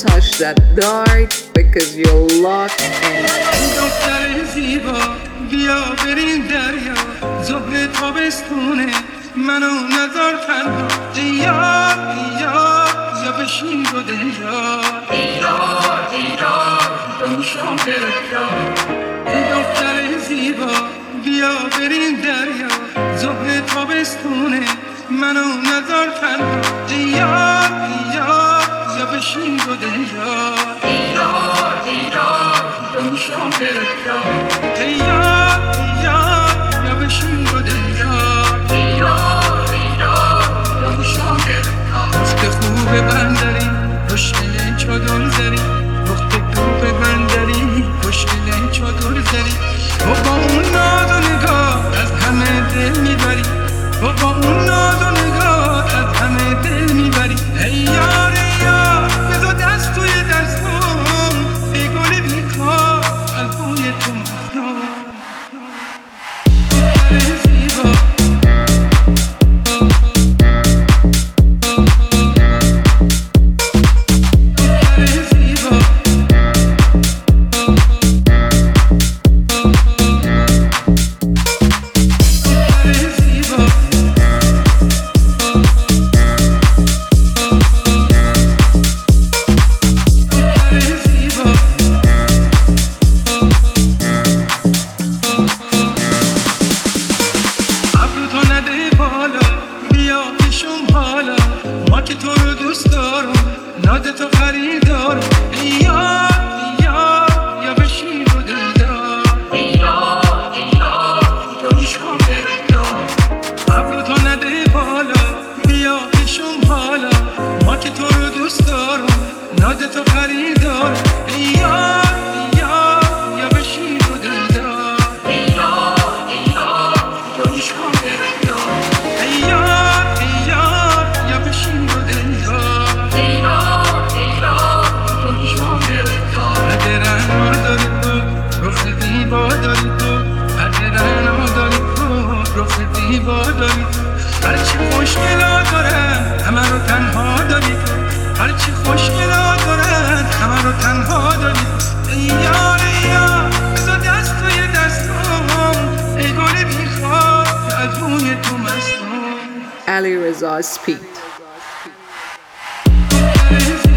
touch that dart because you're locked in. دختر زیبا بیا بریم دریا، ظهر تابستونه منو نذار تنها. ایار ایار یا بشین رو دلدار، ایار ایار دمشم گرفتار. دختر زیبا بیا بریم دریا، ظهر تابستونه منو نذار تنها. ایار ایار یا بشین رو دلدار، ایار ایار دمشم گرفتار. ایار ایار یا بشین رو دلدار، ایار ایار دمشم گرفتار. وقت خوب بندری خوشگله چادر زری، وقت خوب بندری خوشگله چادر زری. و با اون ناز و نگاه از همه دل میبری، و با اون ناز و نگاه از همه دل میبری. ای یار ای یار بذار دست توی دستم، ای گل بیکار از بوی تو مفتار. زیبا ما که تو رو دوست دارم، ناز تو خریدارم. ایار ایار یا بشین رو دلدار، ایار ایار دمشم گرفتار. ابرو تو نده بالا بیا پیشم حالا، ما که تو رو دوست دارم، ناز تو خریدارم. ایار ایار یا بشین رو دلدار، ایار ایار دمشم گرفتار. ایار هرچی خوشگلا دارن همه رو تنها داری تو، هرچی خوشگلا دارن همه رو تنها داری تو. ای یار ای یار بذار دست توی دستم، ای گل بیخواب از بوی تو مستم. Ali Reza Speed.